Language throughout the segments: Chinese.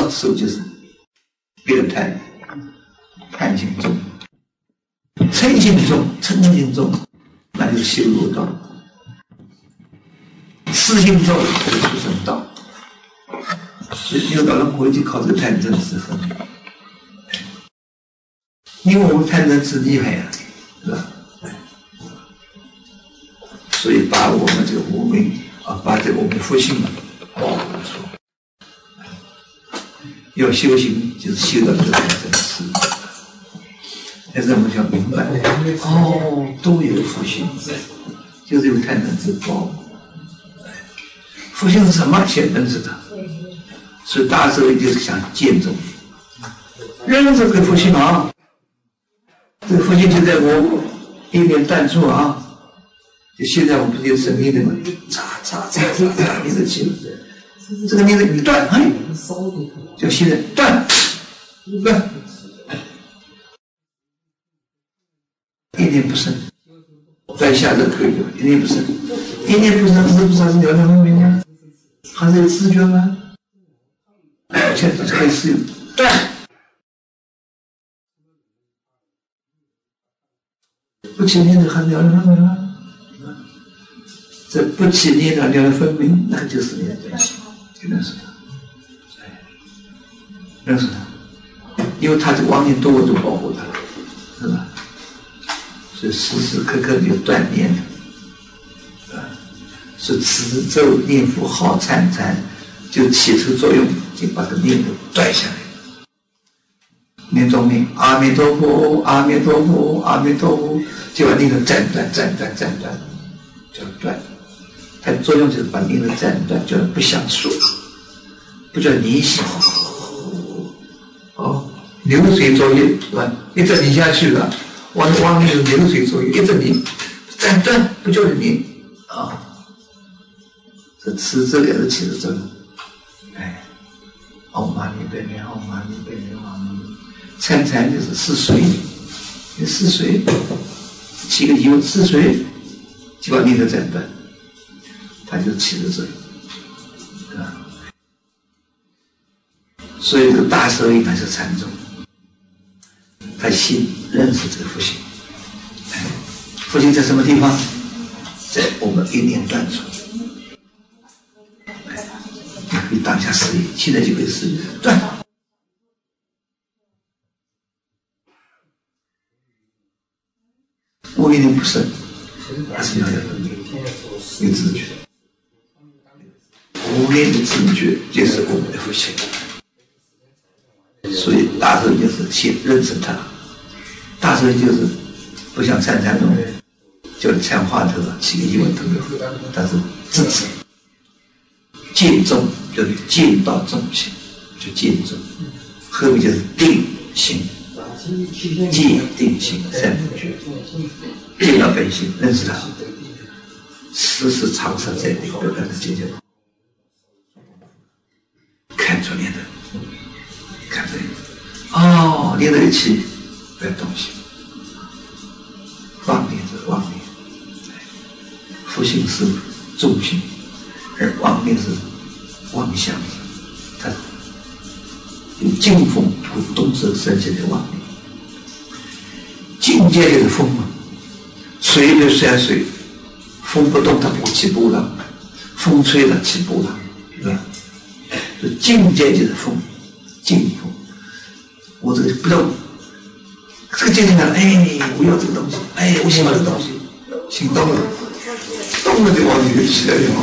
受就是别贪，贪心重；嗔心重，嗔心重，那就是修罗道；痴心重，就是畜生道。所以六道轮回就靠这个贪嗔痴分别。因为我们贪嗔痴厉害啊，是吧？所以把我们这个无明把这个我们的福性保护住。要修行就是修到这个贪嗔痴，但是我们要明白，都有福性，就是有贪嗔痴保护。福性是什么？先认识它。所以大智慧就是想见证，认识这个福性啊，这个福性就在我一念断处啊。就现在我们不是有生命的吗？你的气，这个念头一断，就现在断，一念不生，断下这可以的，一念不生，一念不生，是不是还是了了分明啊？还是有知觉吗？现在开始断，不起念的还了了分明吗？这不起念的了了分明，那就是念的，就认识他，认识他，因为他这妄念多，我都保护他，是吧？所以时时刻刻就断念的，是持咒念佛号参禅，就起出作用，就把这念头断下来。念中念阿弥陀佛，阿弥陀佛，阿弥陀佛，就把念头斩断，叫断。它的作用就是把念头斩断，叫不想说，不叫离心。流水作业是吧？一直离下去了，往那个流水作业，一直离，斩断不叫离啊。这持咒也是起着作用。唵嘛呢呗咪，唵嘛呢呗咪，唵嘛呢。参禅就是是谁？是谁？起个疑问，是谁？就把念头斩断，它就起着作用。所以这个大舍利他是禅宗，他心认识这个福性。福性在什么地方？在我们一念断处。你可以当下实验，现在就可以实验断。我一念不生，还是要有知觉。无念的知觉就是我们的福性。所以大乘就是先认识它，大乘就是不像参禅宗叫你参话头起个疑问头，但是自知见众就是见到众性，就见众，后面就是定心，戒定心三不觉，见到本性，认识它，时时常常在定，不断的见见，看出念头。看这个，念头一起不要动心，妄念是妄念，福性是重心，而妄念是妄想，它有劲风不动时生起的妄念。境界就是风嘛，水就山水，风不动它不起波浪，风吹了起波浪，是吧？所以境界就是风。境风，我这个不动，这个境界呢？我要这个东西，我喜欢这个东西，心动了，动了就往里面起来了。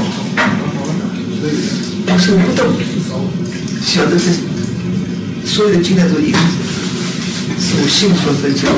不是不动，晓得这所有的境界都一样，是我心所分享。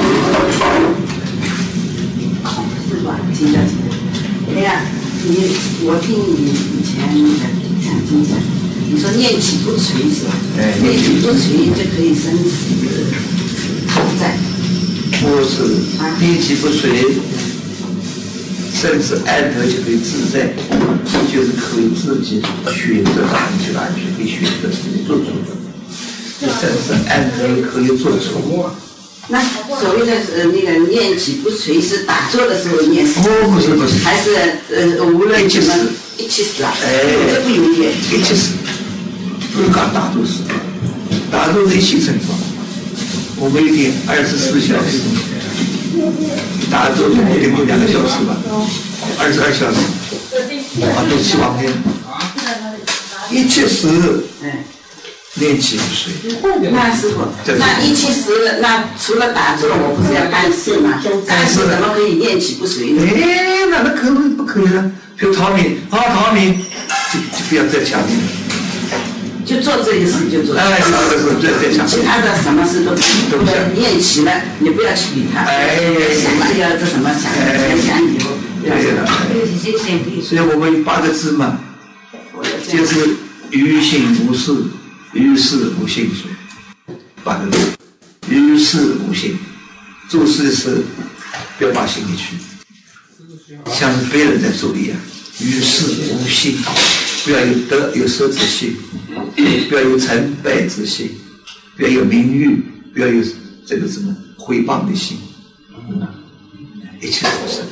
是吧？听着，哎呀，我听你以前讲经讲。你说念起不垂是吧？念起不垂就可以生讨债。 不是，念起不垂，甚至安得就可以自在，就是可以自己选择哪里去哪里去，可以选择自己做主。甚至安得可以做主。 那所谓的那个念起不垂是打坐的时候念？ 不是， 还是无论怎么一起死啊？这不有点一起死。不是讲大多数， 大都是一起成长。我们一天24小时，大都一天工2个小时吧，22小时，都7万天。170，练气不睡。 那师傅，那170，那除了打坐，我不是要干事吗？干事怎么可以练气不睡呢？ 那可不可以呢？比如逃命，就不要再强烈了。 就做这个事就做。 这个再强。 其他的什么事都不要练气了，你不要去理他。想了要这什么想以后。 所以我们8个字嘛，就是于心无事，于事无心所。8个字，于事无心，做事的时候不要把心里去，像是别人在做一样。于事无心，不要有得有失之心，不要有成败之心，不要有名誉，不要有这个什么诽谤的心，一切都是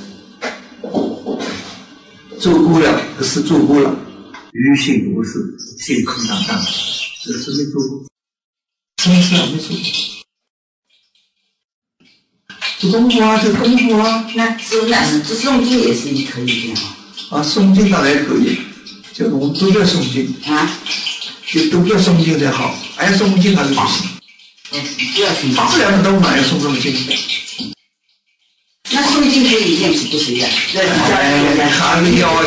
做过了，是做过了，于心无事，心空荡荡，这是没做过，什么事啊没做过？做功夫啊，这功夫啊， 那诵经也是可以的诵经当然可以，就我们都要诵经就都要诵经才好，诵经还是不行。 不要诵经。 不然都哪要诵这么经？ 那诵经可以练气不睡呀？ 还是要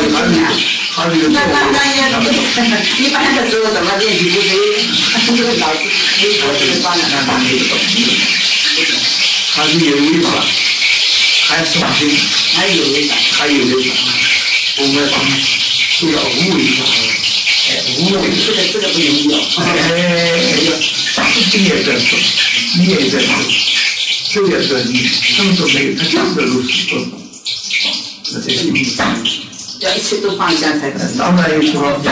一般的时候怎么练气不睡？这个脑子没活这个帮人帮这个东西。 还是有违法，还诵经， 还有违法。 我们都要无违法，无违。 这个不容易经也在说，你也在说，这也说你什么都没有，他讲的如此多，那这个要一切都放下才可以。 当然有说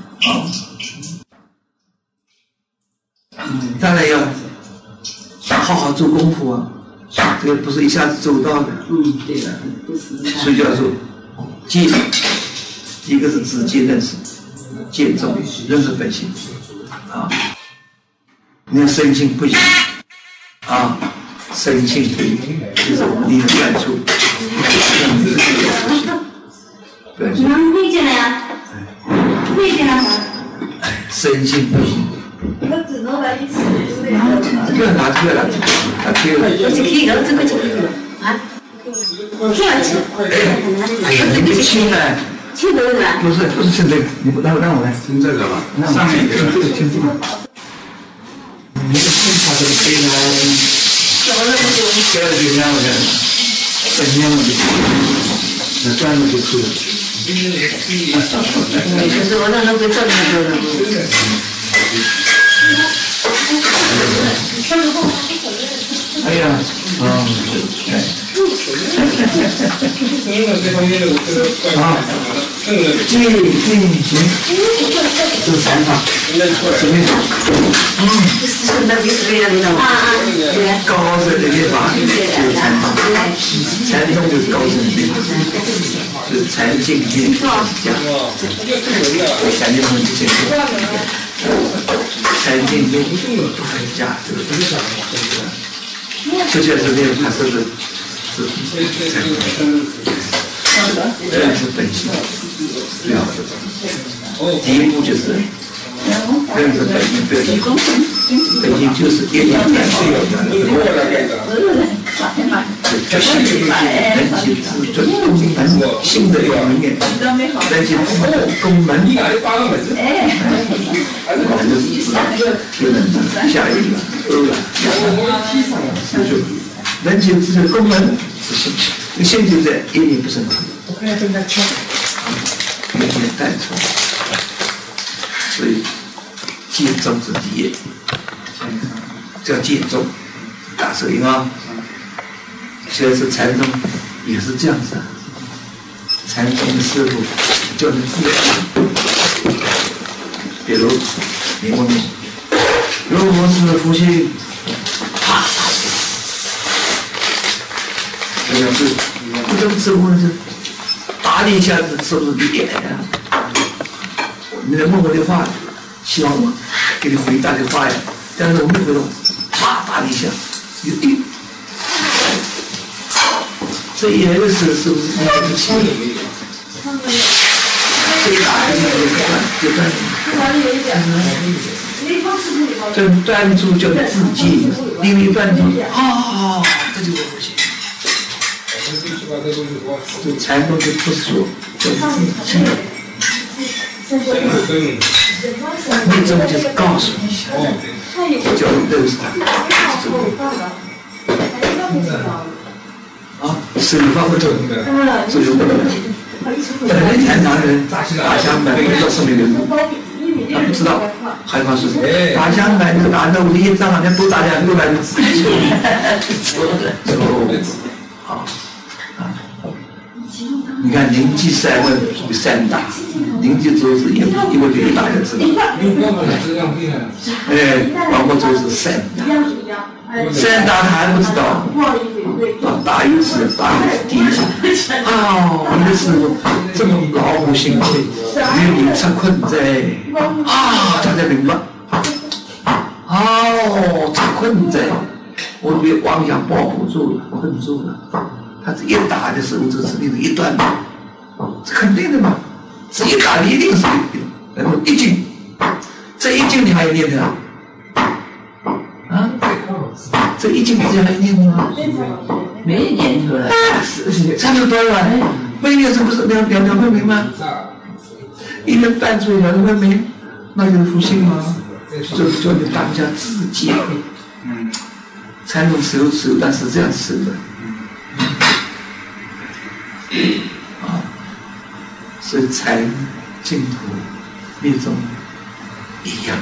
当然要好好做功夫啊，这个不是一下子做到的。 对的，不是。 所以叫做戒，一个是自戒认识，戒重认识本性你看身心不行身心不行，就是你的感触。 会进来呀？会进来吗？ 身心不行。 我只能把一起不要拿推了，他推了。 这可以了，这个就可以了你不轻呢？ 轻的是吧？ 不是轻这个，你不让我来。 听这个吧，上面这个轻这个。你的轻它这个推呢？这个就这样的，这样的就那这样的就可以了。 可是我让他们这么做的。 哎呀，进行，这是禅法，什么？高深的念法就是禅法，禅宗就是高深的念法，就是禅境念法讲，禅定论这些，禅境念讲这些是念它是认识本性，最好的。第一步就是认识本性，本性就是业力本性，就心人体自尊功能，性的能念，人体自功能，我们就是自然就能下一个人体自身功能是心性，这个心就在业力不生起，有点带错，所以戒宗是第一，叫戒宗，大手印啊。现在是禅宗也是这样子禅宗的师傅叫你自己，比如你问我，如果是呼吸，啪，这样子，不能自问是打你一下子，是不是你点呀？你来问我的话，希望我给你回答的话呀， 但是我们回头啪打一下，有定。这也是那个气，最大的就断，这断住叫自己，因为断住这就是不行。这禅宗就不说叫自己，密宗就是告诉你一下，叫认识他。手法不同，手法不同。本来天堂人大香板不知道什么人，他不知道害怕是大香板就打到我的业障，人家多打2个来自己好你看灵济3问3打，灵济周是一问就大家知道。包括周是3打他还不知道。打一次第一次我的师父这么老虎心气，与你出困在他才明白出困在，我被妄想保护住了，困住了。他这一打的时候，这是你的一段的，这肯定的嘛。这一打你一定是然后一进，这一进你还有念的这一进之前还有念的吗？ 没念出来。 差不多了，没念这不是两分明吗？一人半出2分明，那有福星吗？这叫你当下自己。才能守，但是这样守的。所以禅、净土、密宗一样。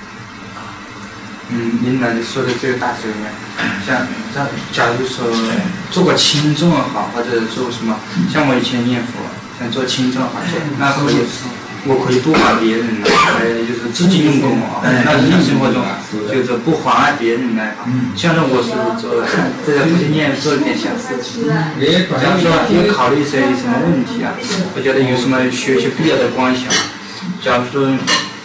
您刚才说的这个大学里面，像假如说做个轻重也好，或者做什么，像我以前念佛，像做轻重好像，那可以，我可以不管别人来，就是自己用功那日常生活中就是不妨碍别人来。像是我是做这个不是念做一点小事情，假如说要考虑什么问题我觉得有什么学习必要的关系假如说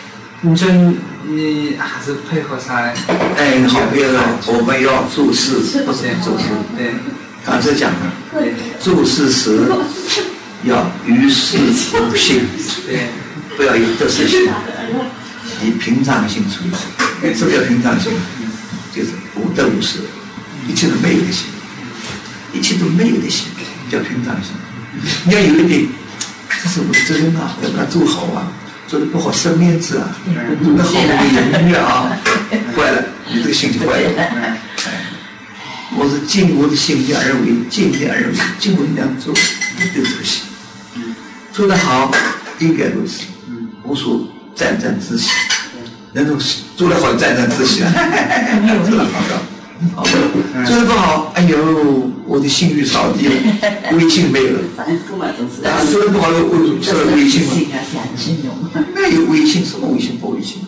你还是配合上好别人我们要做事，不是做事。 对， 刚才讲的，做事时要于事无性， 对， 不要有得失心，以平常心处理。什么叫平常心？就是无得无失，一切都没有的心，一切都没有的心叫平常心。你要有一点，这是我的责任要把它做好做得不好生面子做得好的音乐坏了，你这个心就坏了。我是尽我的心力而为，尽力而为，尽我力量做，有这个心。做得好，应该如此，无所沾自喜。那种做得好沾自喜做得好做得不好，哎呦，我的信誉扫地了，威信没有了。做得不好受了威信吗？那有威信，什么威信不威信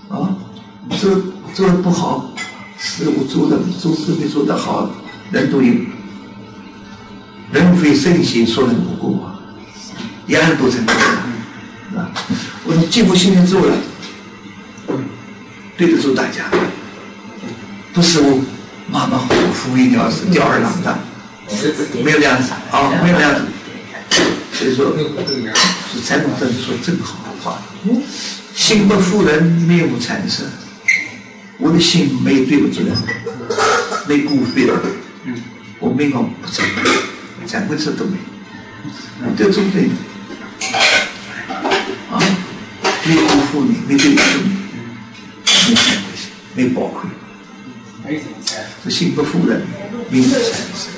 做得不好，是我做事没做得好，人都有。人非圣贤，孰能无过人人都成功我尽我心力做了，对得住大家，不是我马马虎虎一条是吊儿郎当，没有这样子没有这样子。所以说是禅宗说正好的话，心不负人，面目禅色。我的心没对不住人，没辜负人，我没搞不成，禅规事都没有，对中对没辜负你，没对不住你，没惭愧心，没包亏，这心不负人，面目禅色。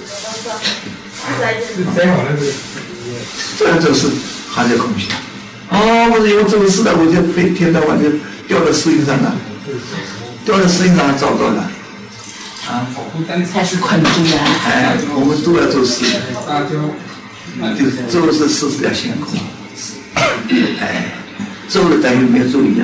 这就是还在空虚。我说有走势的，我就飞天到晚就掉到石英上了，掉到石英上找到了。 才是困住了。 我们都要做事，就做事是要辛苦。做了等于没有做一样。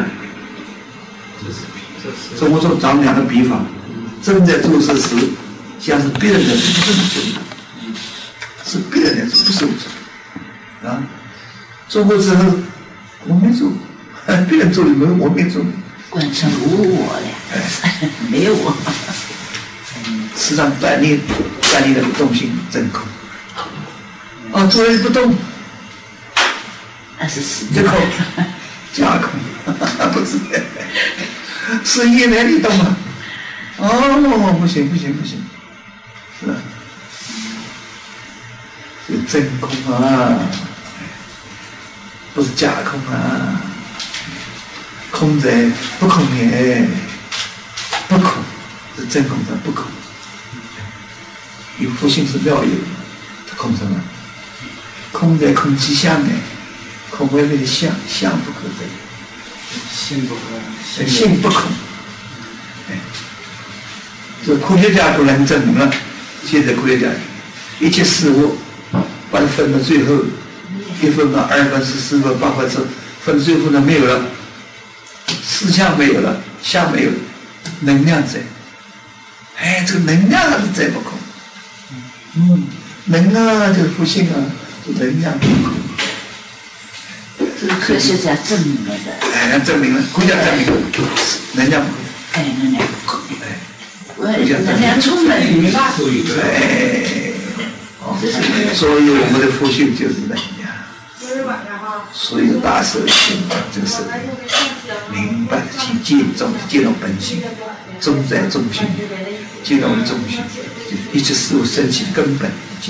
所以我说咱们两个比方，正在做事时，像是别人的，不是你做的，是别人的，不是我做的。做过之后我没做，别人做的我没做， 贯彻无我了，没有我。 实际上断裂的动性真空。做人不动， 那是实这空假空，不是的，是业哪里动啊？不行，是吧？这真空啊，不是假空啊。空在不空也，不空是真空在不空。有佛性是妙有，它空什么？空在空气相哎，空外面的相不可得， 性不可， 性不空。这科学家都能证明了。现在科学家一切事物把它分到最后，1分到2分是4分8分之分最后呢没有了，思想没有了，相没有了，能量在。这个能量还是在不空。能啊，就是佛性啊，就能量不空。 这个科学家证明了的。 证明了，科学家证明了，能量不空。 能量不空。能量充满宇宙。 所以我们的佛性就是能量。所以大舍心这个舍，明白见到本性，中在中心，见到中心，一切事物升起根本见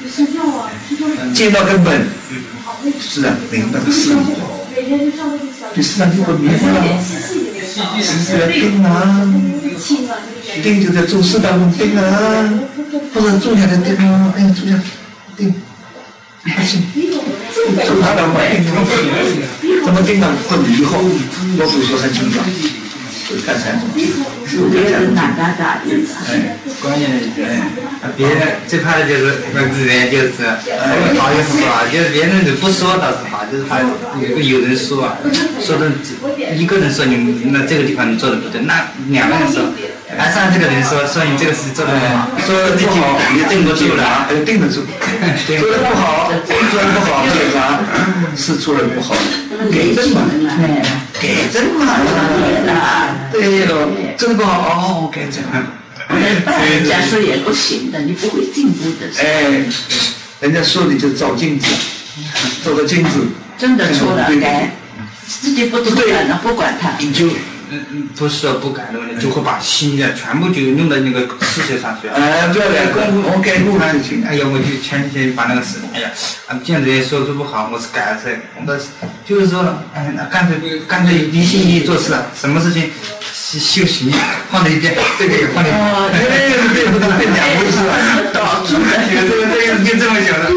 到根本，自然明白事物，对世上就会迷惑了。定啊，定就在做事当中定啊，不能坐下来定啊，坐下定，不行。做他的环境怎么定呢？会迷惑，我不说很清楚，就干3种， 别人哪嘎嘎的。 关键别人最怕的就是自然就是好与不好，就是别人都不说倒是好，就是怕有人说啊，说的一个人说你那这个地方你做的不对，那2个人说。上这个人说你这个事做得不好，说不好也定不住了，定得住。做得不好，那个啥是做得不好，给正嘛，给正嘛，对了，做得不好给正。 人家说也不行的，你不会进步的。 人家说你就照镜子，照个镜子， 真的错了改，自己不对了，不管他。 你就。 不是说不改的问题，就会把心的全部就用到那个事情上去。 不要来我改过事情。 我就前几天把那个事，见人说不好，我是改了噻。就是说，那干脆一心一意做事，什么事情修行放在一边，这个也放在一边。这不都变2回事了？导致的，这个就这么想的。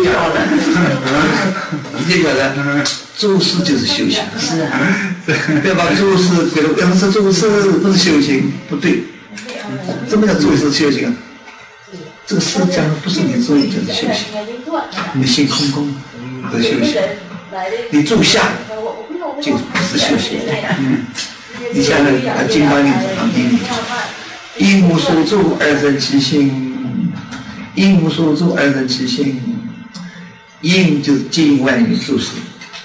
你觉得做事就是修行。 是啊。 不要把做事，要是做事不是修行，不对。什么叫做事修行啊？这个事讲的不是你做，就是修行。你的心空空，不是修行。你住下，就不是修行。你想想，金刚经常经里，应无所住而生其心，应无所住而生其心，应就是经外面做事。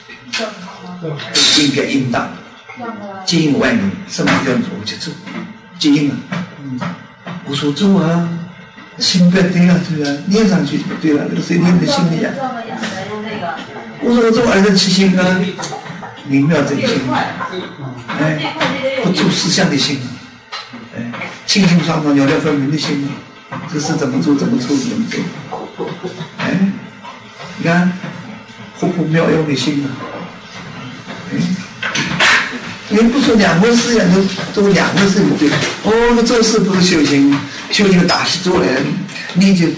应该应当，经营外面，什么叫做去做？经营啊，无所住啊，心不对了，对吧？念上去就不对了，那个谁念的心里啊？无所住而生其心啊，明妙真心，不住思想的心，清清爽爽、了了分明的心，这事怎么做怎么做怎么做，你看，活泼妙用的心啊。你不说2回事呀，都2回事不对。那做事不是修行，修行打起坐来，你就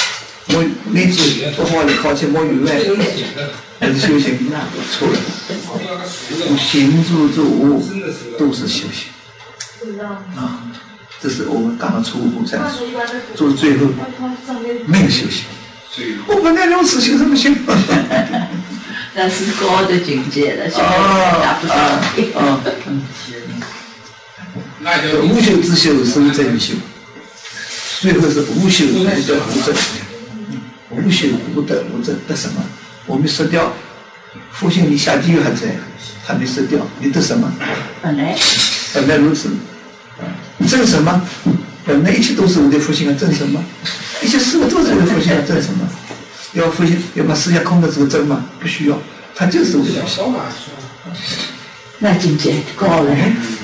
不好的考起摸鱼来，还是修行那错了。行住坐卧都是修行啊，这是我们刚刚初步在做到最后没有修行。我们那种事修什么行？ 那是高的境界了，现在达不到。 无修之修是真修，最后是无修无得无正。无修无得无正得什么？我们失掉，佛性你下地狱还在，还没失掉，你得什么？ 本来本来如此。证什么？本来一切都是我的复性啊，证什么？一切事物都是我的复性啊，证什么？要复性，要把思想空的这个证吗？不需要，它就是我的复性。 那境界高了。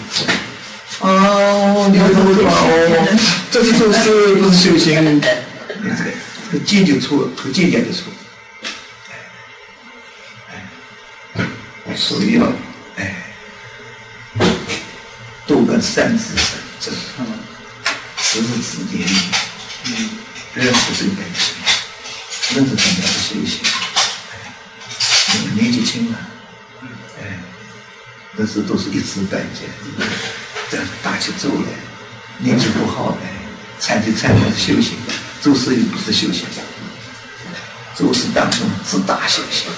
哦，你看懂了哦，这是做事不是修行。这个见就错了，和见就错了。所以要多个善知识，这识是指点，认识这个本身，认识什么样的修行。年纪轻了，那是都是一知半解，这打起咒来，年纪不好来，参加修行，做事又不是修行，做事当中自大修行。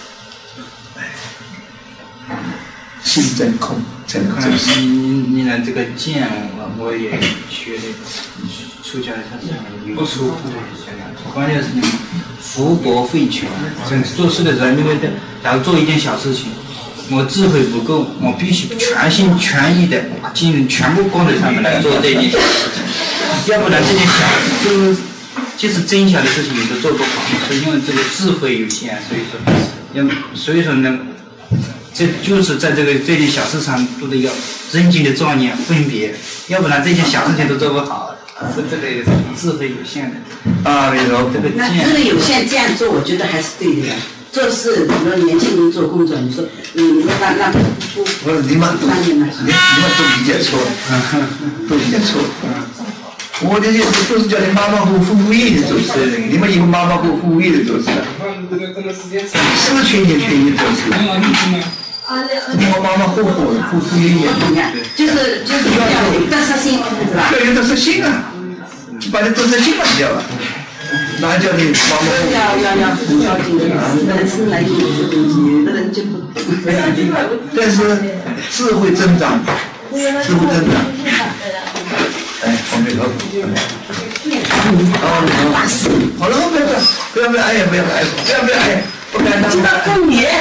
心真空才能做事。 你的这个见，我也学的，出家的他是有出关键是你福薄废穷。做事的人，因为假如做一件小事情，我智慧不够，我必须全心全意的把精力全部放在上面来做这件小事情，要不然这件小就是即使真小的事情你都做不好，是因为这个智慧有限，所以说呢。这就是在这件小事上做的一个人间的庄严分别，要不然这件小事情都做不好，是这个智慧有限的啊。这个那智慧有限这样做，我觉得还是对的呀。做事，比如年轻人做工作，你说你让不， 我说你们都理解错了，都理解错了。我的意思都是叫你马马虎虎意的做事，你们以后马马虎虎意的做事，失去你权益做事。我马马虎虎的，虎虎意意。 你看，就是要有得失心，是吧？ 要有得失心啊！把你得失心忘掉了，哪叫你马马虎虎？ 要紧的，人生来有些东西，有的人就不。 但是智慧增长，智慧增长。我没搞好了，不要哎呀，不要哎，不敢当。知道过年。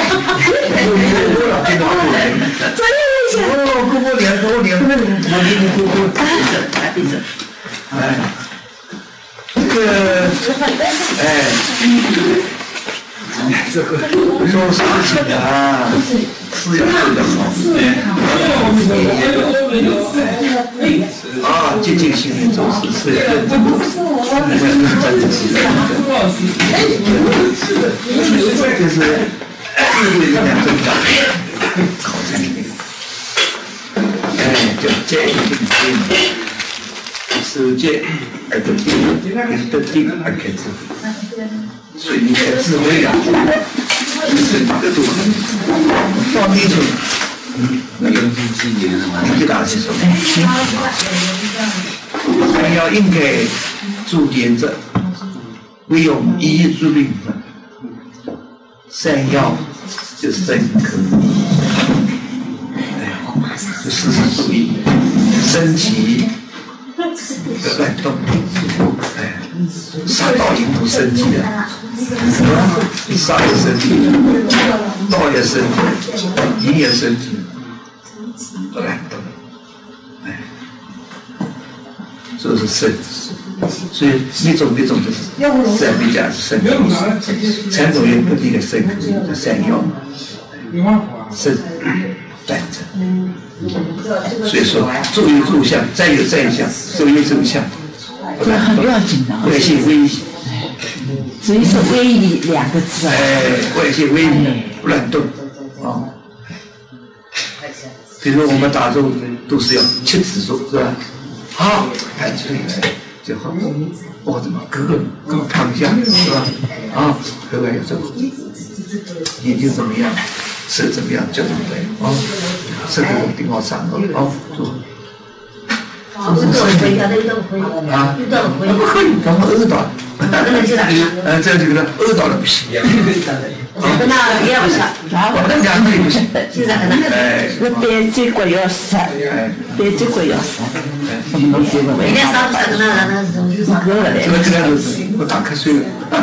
过年，我给你过。这个做事情啊，是要做得好。接近心灵做事是要认真做事，就是智慧力量增长，考察力。叫戒定，守戒而得定，得定而开智慧。所以你开智慧啊，是哪个都可以放进去。那个你给大家去说，三要应该诸点者，唯有一业诸病分。三要就是身口就事事注意，身体的乱动，杀盗淫都身体的，杀也身体的，盗也身体的，淫也身体的，乱动，这是身。所以一种就是三比甲是身体，三种有不定的身口的三要，身断正。所以说，作有诸相，再有再相，周有周相， 这很要紧的。 外性微异， 所以说微异两个字。 外性微异不乱动啊。比如我们打坐都是要7次坐，是吧？好，看出来就好。我怎么各个躺下，是吧？各个要这个，眼睛怎么样？手怎么样？脚怎么样？这个顶好上坐。不可以，咱们耳朵。这个耳朵不行。 那也不行， 两个也不行。 那边这个要杀，边这个要杀，什么东西都没。 这个都是我打瞌睡了。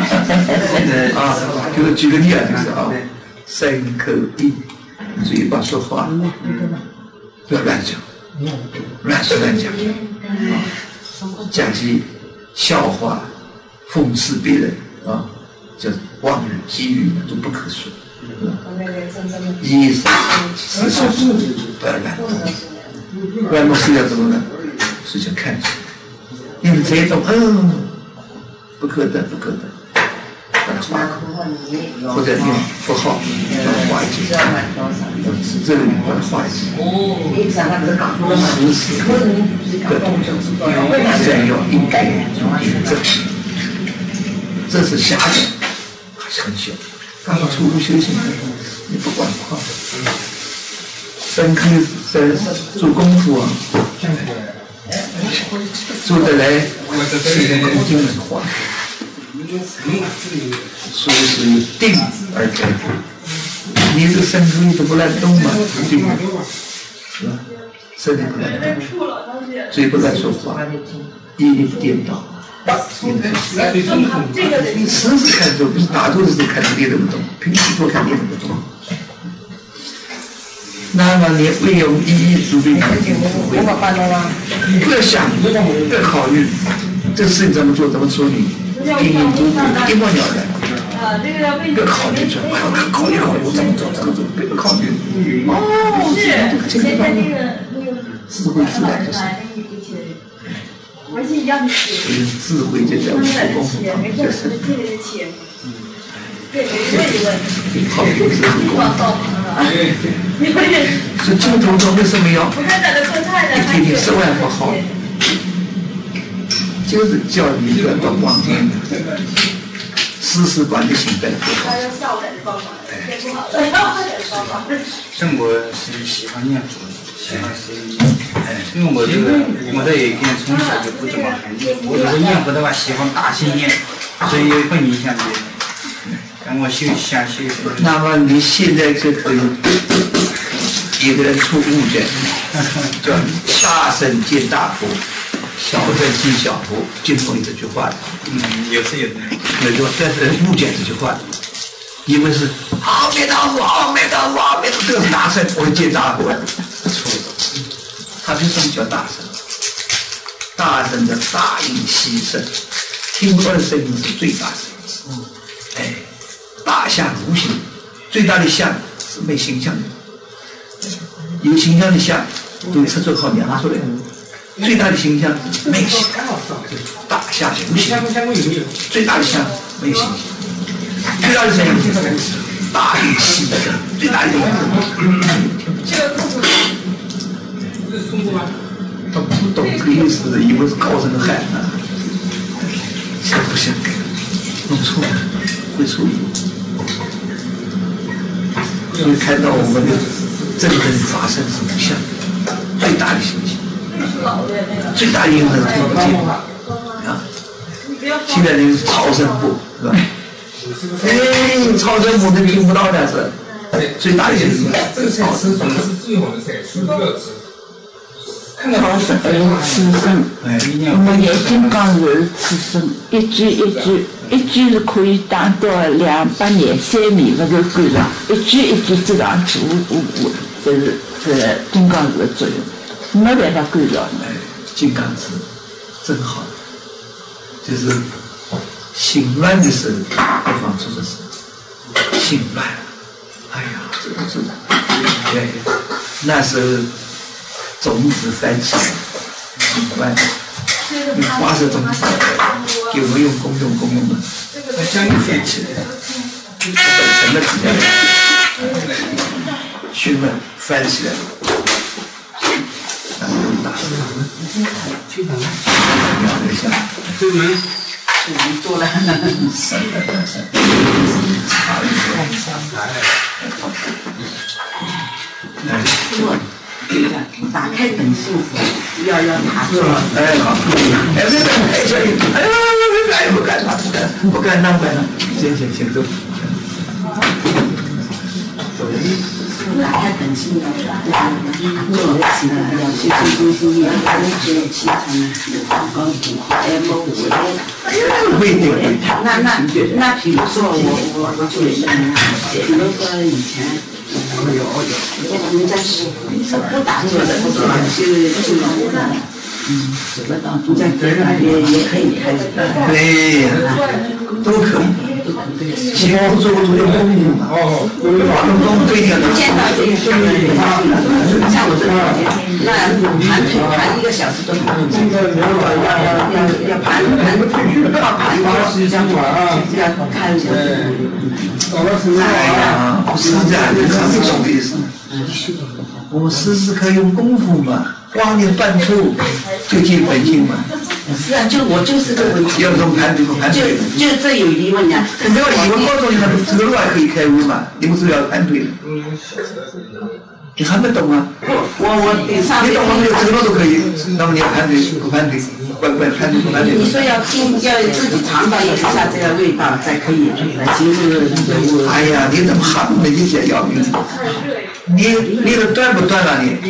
就是举个例啊，就是身口意，嘴巴说话，不要乱讲。 乱说乱讲，讲些笑话、讽刺别人啊，叫妄语、绮语都不可说。意思是说不要乱动，乱动是要怎么呢？是叫看起，因为这种不可得，不可得。或者用符号把它画一些，这里把它画一些，实时各种善用应该这是狭的，还是很小。刚刚初步修行，你不管话，深刻在做功夫啊，做得来，现在空间很化。所以是以定而开悟，你这身体都不乱动嘛，对吧？是吧？身体不乱动，嘴不乱说话，一不颠倒，你时时看着，不是大多数都看着练得不动，平时多看练得不动。那么你唯有一足对你不要想，不要考虑，这个事情怎么做，怎么处理。一目了然，不要考虑说，考虑我怎么做，不要考虑。这个智慧自然就是，所以智慧就在我们的功夫上就是。好，所以净土宗为什么要一天10万佛号？就是叫你不要到光天，时时把你心摆得好。 像我是喜欢念佛，喜欢诵经，因为我这有一点从小就不怎么爱念，我如果念佛的话，喜欢大声念，所以会影响别人。让我想休息。 那么你现在就可以，一个人出悟见，叫大圣见大佛。小圣见小佛，经中有这句话的。 有是有的。 有句话，但是误解这句话，以为是阿弥陀佛，阿弥陀佛，阿弥陀佛，这是大圣，我见大佛，错了。他凭什么叫大圣？大圣的大音希声，听说的声音是最大声。大象无形，最大的象是没形象的，有形象的象都是最好量出来的。最大的形象没有形象，大象无形，最大的象没有形象，最大的声音大音希声，最大的音。他不懂这个意思，以为是高声喊啊，想不想改？弄错了，会错误。所以看到我们的真正发生是无相，最大的形象。最大音是听不见啊！现在那个超声波是吧？超声波都听不到的是最大的音是超声波。 超声波此声，我们念金刚是此声，一句是可以达到200年3米那个够了，一句这上去，这是金刚石的作用。没办法干扰你。 金刚石真好，就是心乱的时候不放出的时候，心乱，哎呀，这个是，对，那时候种子翻起来，心乱，你花是种子，给我们用功用的，那相应翻起来，本身的体量，心乱翻起来。 这门做了。打开本性要打住。 哎好，不敢那不敢，行走。 打开本性要做得起来，要去中心要去其他呢，高级不一定。 那比如说我就比如说以前人家是不打坐的，不是吧？就在格那边也可以开。 对，都可以。其实不做就功夫嘛。功夫不一定要见到这个像我这个那盘腿盘1个小时都盘不进，要盘靠盘要看一下。 哎呀，不是这样，你看不懂的意思。我们时时刻用功夫嘛，光念半处就进本性嘛。 是啊，我就是这个问题。 要这种盘腿和盘腿。 就这有疑问呀。 没有疑问，告诉你，这个路还可以开悟嘛？你不是要盘腿的？你还没懂啊？ 我上你懂了没有？这个路都可以，那么你要盘腿不盘腿？盘腿不盘腿？ 你说要自己尝到一下这个味道才可以来进入。 哎呀，你怎么还不理解要命？你的断不断了你？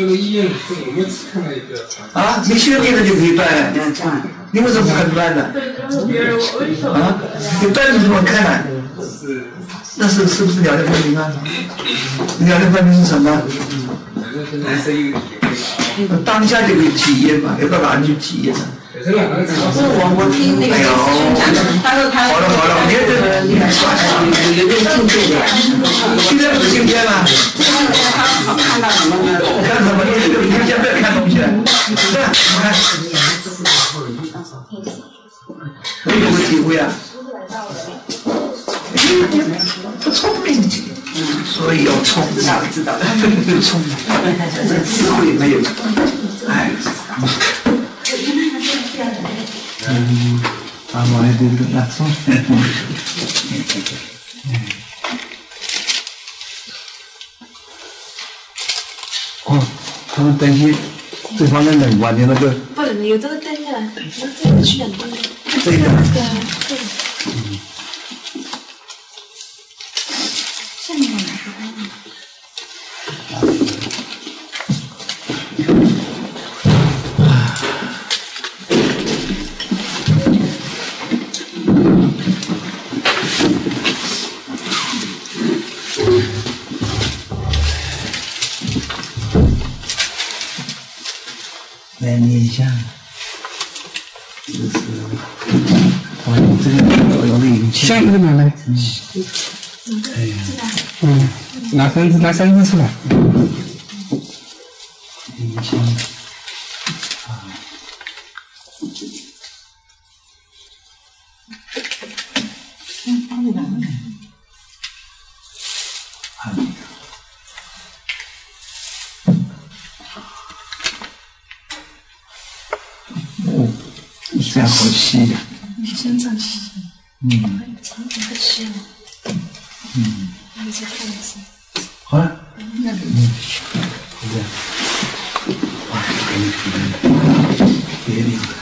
啊，你现在念了就可以断了。你为什么不肯断呢？啊，你断是怎么看呢？那是不是了解分明啊？了解分明是什么？当下就可以体验嘛，要到哪里去体验呢？ 我听那个师兄讲的，他说他好了，你这个有境界的。 现在不是今天了。 他看到什么呢？ 看什么？你先不要看东西了。是吧？你看，你有没有体会啊？不聪明，所以要聪明。 知道。 聪明，这智慧没有。哎。我还得那聪明。他们担心这方面冷吧？你那个不冷，有这个灯啊，这个去冷灯。 这个。 下面有哪个灯？ 来念一下，就是我这个有灵气。 像那个拿来。 哎呀。 拿三支出来。 灵气。这样好细呀！ 先这样细。长长的细了。你再看一下。 好了。 那个。 好的。哇，别理了。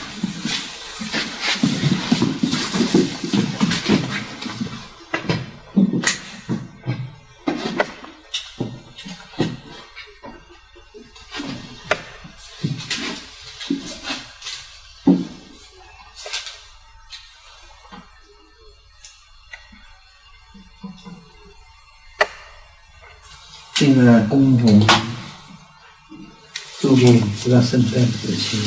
这个功夫注定不要生在子期，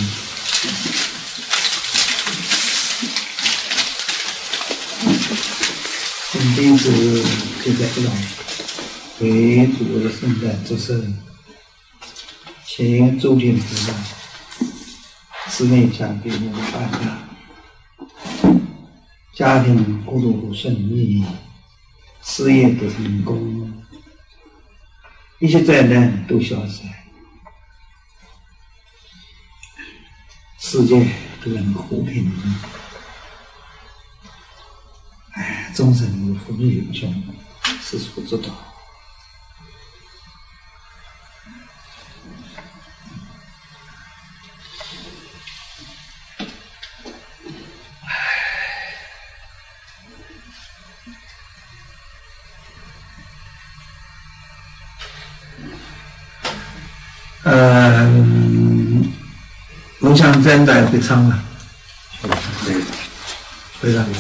金弟子就在这种为主的圣诞之身，前注定菩萨室内讲给我们大家庭过度顺利，事业得成功，一切灾难都消失，世界都能和平。众生如福利有穷，世俗之道。龙象真的会唱了，会的，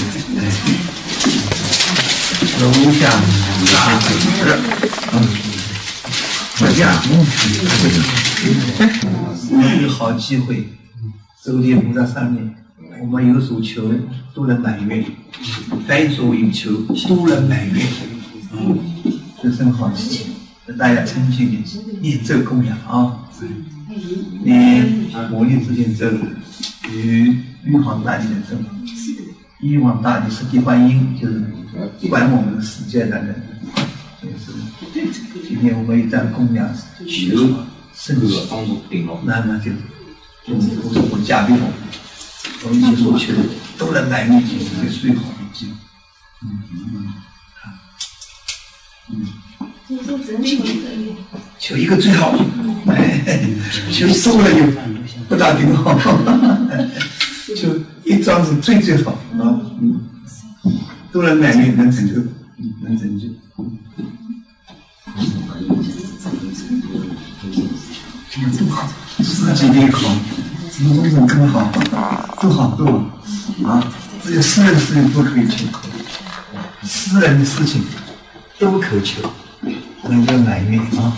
龙象大有好机会，走进菩萨上面，我们有所求都能满愿，凡所有求都能满愿，这是很好的事情。大家诚心的念咒供养啊！念摩尼之间咒与玉皇大帝的咒，玉皇大帝是地观音，就是管我们世界的人。就是今天我们一旦供养求圣旨，那么就不是我加倍我们一切所求都能满愿，这是最好的机会。求一个最好，求收了就不大顶好，就一张是最好啊，都能满愿，能成就，能成就。都好，自己也好，什么东西更好，都好都好啊！这些私人的事情都可以求，私人的事情都可求。能够满愿啊！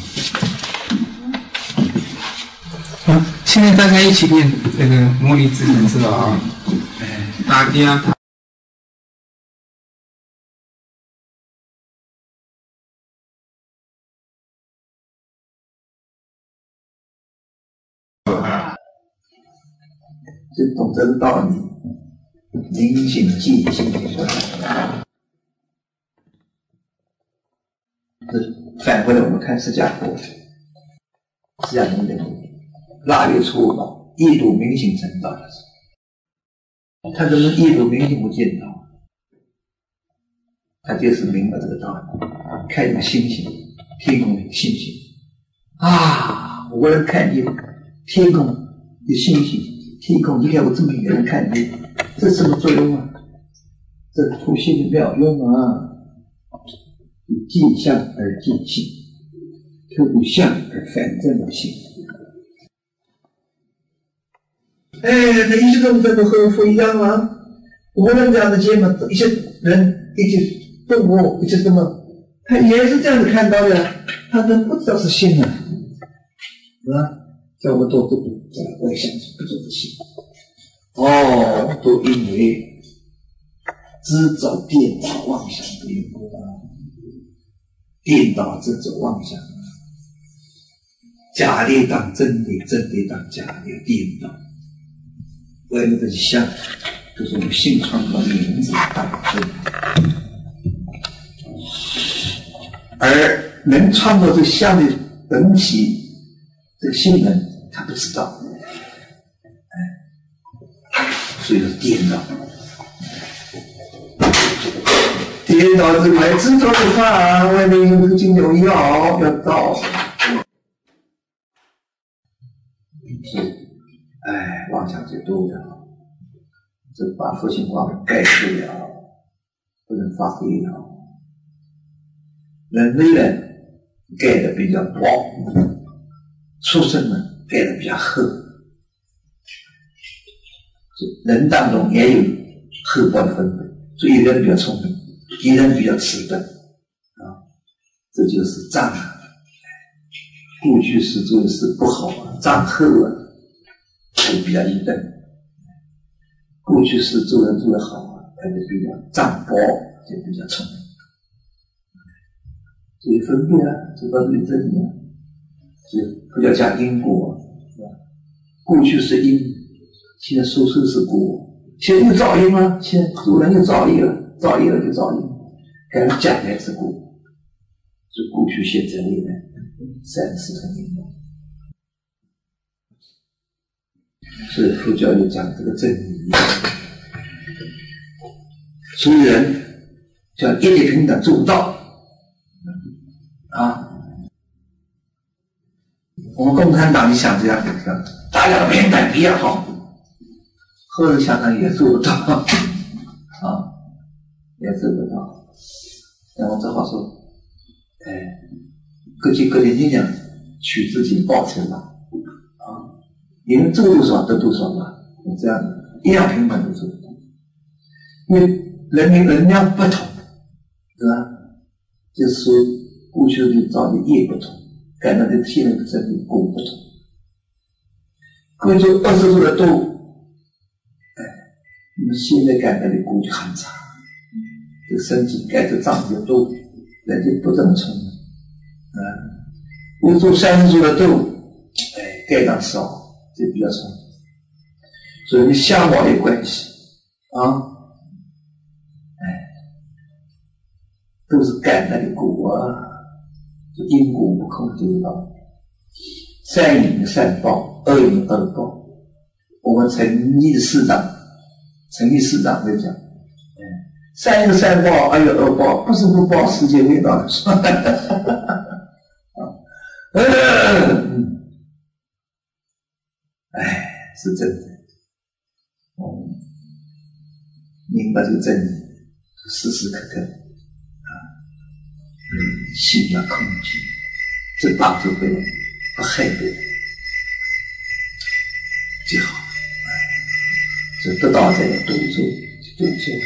好，现在大家一起念这个摩尼之神咒啊！大家就懂这个道理，明心见性。反过来我们看释迦佛，释迦牟尼腊月初五一睹明心成道的时候，他怎么一睹明心不见道？他就是明白这个道理，开这个心性，天空的信心啊！我能看见天空的星星，天空你看我这么远能看见，这什么作用啊？这出现的妙用啊！见相而见性，透过相而反正的性。那一些动物都和佛一样吗？无论这样的结嘛，一些人、一些动物、一些什么，他也是这样子看到的，他都不知道是性啊，是吧？这我都我也想不知道是性。都因为知走颠倒妄想的缘故啊。颠倒这种妄想，假的当真的，真的当假的，颠倒。为了这些相，就是我们性创造的原子当真。而能创造这相的本体，这个性能，他不知道，所以说颠倒。颠倒这个来知道的话，外面有这个金牛要到，妄想最多的，这把佛性光盖住了，不能发挥了。人类呢盖的比较薄，畜生呢盖的比较厚。人当中也有厚薄的分别，所以有人比较聪明，有人比较迟钝这就是障碍。过去是做的事不好障厚就比较愚钝，过去是做人做得好他就比较障薄，就比较聪明。所以分别这个是真的，所以佛教讲因果，是吧？过去是因，现在说是果，现在又造因了，现在做人又造业了，造业了就造因，改成将来之果。所以过去现在未来3-4层因果。所以佛教就讲这个真理，所以人叫一律平等做不到我们共产党就想这样子，大家都平等比较好，后来想想也做不到也做不到。那我只好说各尽各的力量取自己报酬吧你们做多少得多少吧，这样一样平等都做不到，因为人民能量不同，对吧？就是说过去的造的业不同， 感到的体能真的功不同。各位做20度的动物，你们现在感到的功就很差，这个身体该是长得多，人就不这么冲了。我做30度的动物，该长少就比较冲，所以你相貌有关系啊，都是感到的果啊，因果不空这个道理。善因善报，恶因恶报。我们成义师长会讲，善因善报，恶有恶报，不是不报，世界味道的说。是真的。明白这个真理，时时刻刻心要空寂，这帮助会不害别人最好。这得到这个督促就对救。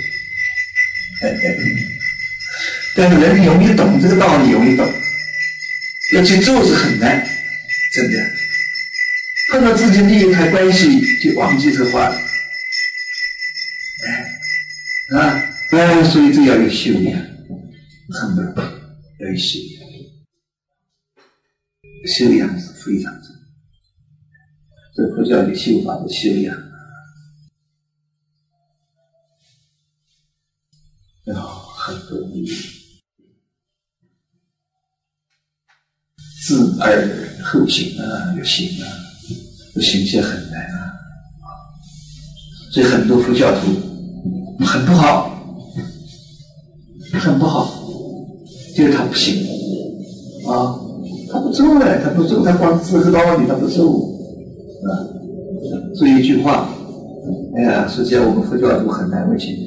但是人容易懂这个道理，容易懂，要去做是很难，真的。碰到自己利益还关系，就忘记这话了。所以这要有修养，很不容易，要有修养。修养是非常重要，这佛教的修法的修养很多意义。自而后行有行这行起来很难所以很多佛教徒很不好，就是他不行他不做他不做，他光知个道理他不做所以一句话，实际上我们佛教徒很难为情，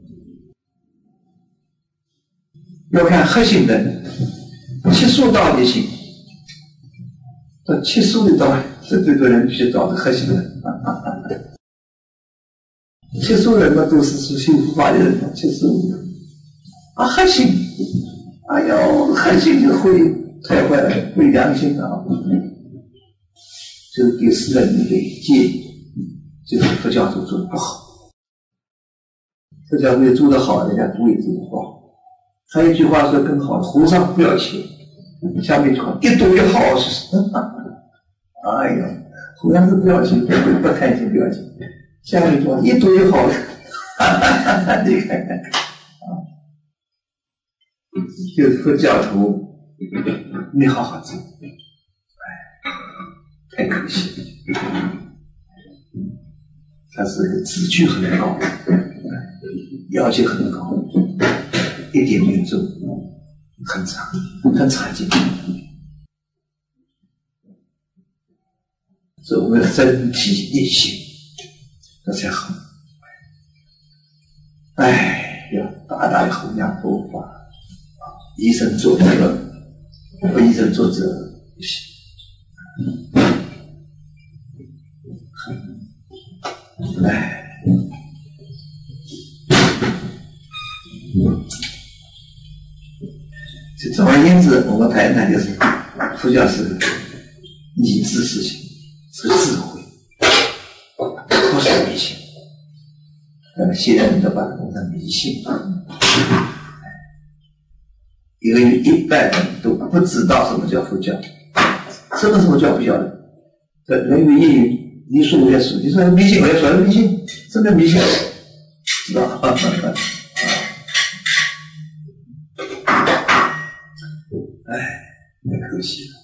要看核心的人，切素道理行，这切素的道理，这对个人必须找的核心人。切素人嘛，都是修佛法的人嘛，切素核心，核心就会太坏了，会良心就给世人的累戒，就是佛教徒做的不好。佛教徒做得好，人家不会做得不好。还有一句话说更好，和尚不要钱，下面一句话，一多一好是和尚是不要钱，不贪心不要钱。下面一句话，一多一好你看看就是佛教徒你好好做，太可惜了。他是个自具很高，要求很高，一点没有做，很差劲。所以我们要身体力行，这才好。要大大的弘扬佛法，以身作则，不以身作则不行。总而言之，我们谈谈就是佛教是理智事情，是智慧，不是迷信。现在人都把它弄成迷信，因为一般人都不知道什么叫佛教，什么叫佛教的。这人云亦云，你说我也说，你说迷信我也说迷信，什么迷信？知道太可惜了。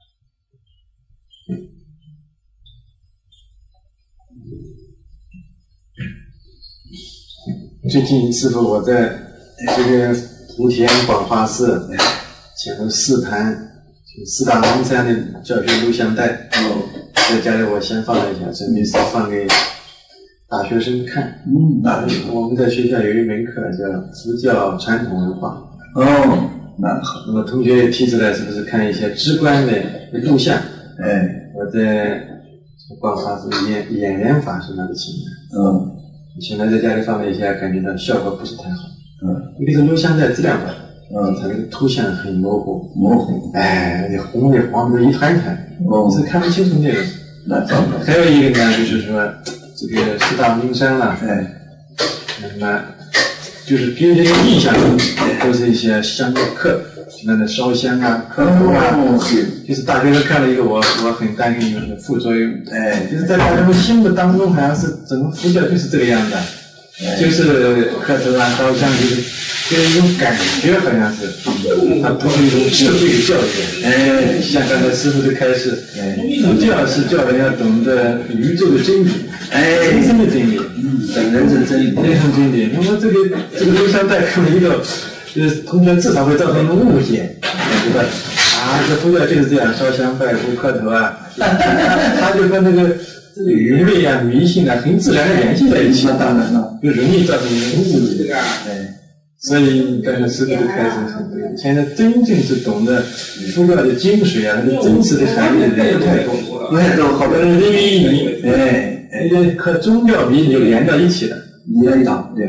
最近师父我在这个莆田广化寺前头寺坛四大名山的教学录像带，在家里我先放了一下，准备是放给大学生看。我们在学校有一门课叫佛教传统文化。 那好。 那么同学也提出来，是不是看一些直观的录像？我在广化寺演练法是那个情况。现在在家里放了一下，感觉到效果不是太好。一个是录像带质量不好， 它这个图像很模糊， 哎， 那红的黄的一团团，是看不清楚内容。 那糟糕。 还有一个呢，就是说这个四大名山了，那就是给人的印象都是一些香客，那烧香啊、磕头啊，就是大家都看了一个我很担心的副作用，就是在大家们心目当中好像是整个佛教就是这个样子，就是磕头啊、烧香，就是给人一种感觉，好像是它不是一种智慧的教育。像刚才师父的开示，佛教是教人要懂得宇宙的真理，人生的真理，人生真理。那么这个录像带看了一个，同学至少会造成一个误解，觉得这佛教就是这样烧香拜佛磕头啊，他就跟那个愚昧啊、迷信啊很自然的联系在一起，当然了，就容易造成一个误解。所以刚才师父的开始很对，现在真正是懂得佛教的精髓啊，它的真实的含义的人不太多，好多人迷，和宗教迷就连到一起了， 连到对，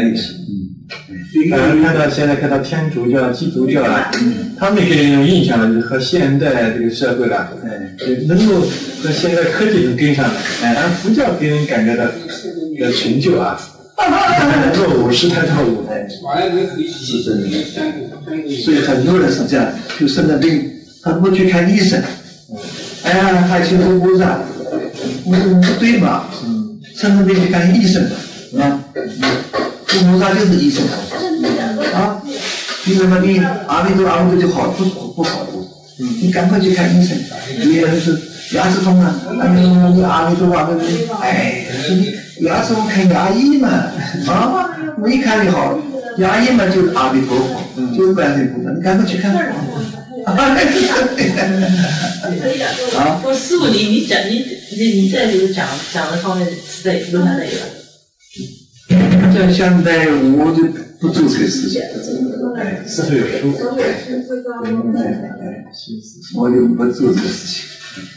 现在看到天主教、基督教啊，他们给人一种印象呢，和现代这个社会啦，能够和现在科技能跟上的，而佛教给人感觉到的成就啊。落伍，时代落伍， 是真的。所以很多人是这样，就生了病，他不去看医生，还去活菩萨，不对嘛？生了病去看医生，活菩萨就是医生啊。你什么病？阿弥陀就好，不好的。你赶快去看医生。有人是牙齿痛了，阿弥陀佛，牙齿我看牙医嘛，我一看就好，牙医嘛就是阿弥陀佛，就是观世音菩萨，你赶快去看。 我师父，你在这个讲的方面是在录下来的。 在现在我就不做这个事情， 师父有书， 我就不做这个事情。